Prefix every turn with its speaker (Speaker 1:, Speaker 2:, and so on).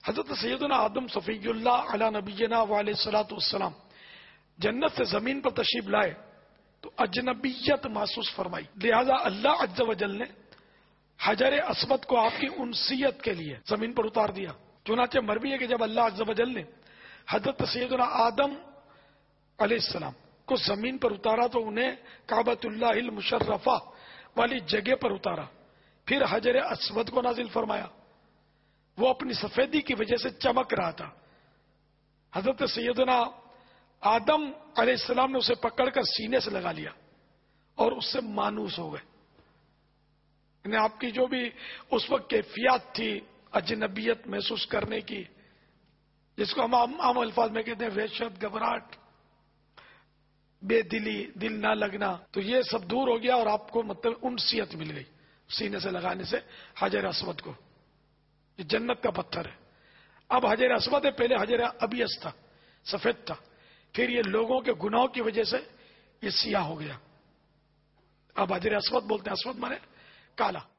Speaker 1: حضرت سیدنا آدم صفی اللہ علی نبینا علیہ الصلوۃ والسلام جنت سے زمین پر تشریف لائے تو اجنبیت محسوس فرمائی، لہذا اللہ عز و جل نے حجر اسود کو آپ کی انسیت کے لیے زمین پر اتار دیا۔ چنانچہ مروی ہے کہ جب اللہ عز و جل نے حضرت سیدنا آدم علیہ السلام کو زمین پر اتارا تو انہیں کعبۃ اللہ المشرفہ والی جگہ پر اتارا، پھر حجر اسود کو نازل فرمایا۔ وہ اپنی سفیدی کی وجہ سے چمک رہا تھا۔ حضرت سیدنا آدم علیہ السلام نے اسے پکڑ کر سینے سے لگا لیا اور اس سے مانوس ہو گئے، یعنی آپ کی جو بھی اس وقت کیفیت تھی اجنبیت محسوس کرنے کی، جس کو ہم عام الفاظ میں کہتے ہیں وحشت، گھبراہٹ، بے دلی، دل نہ لگنا، تو یہ سب دور ہو گیا اور آپ کو مطلب انسیت مل گئی سینے سے لگانے سے حجر اسود کو۔ یہ جنت کا پتھر ہے۔ اب حجر اسود ہے، پہلے حجر ابیض تھا، سفید تھا، پھر یہ لوگوں کے گناہوں کی وجہ سے یہ سیاہ ہو گیا۔ اب حجر اسود بولتے ہیں، اسود مانے کالا۔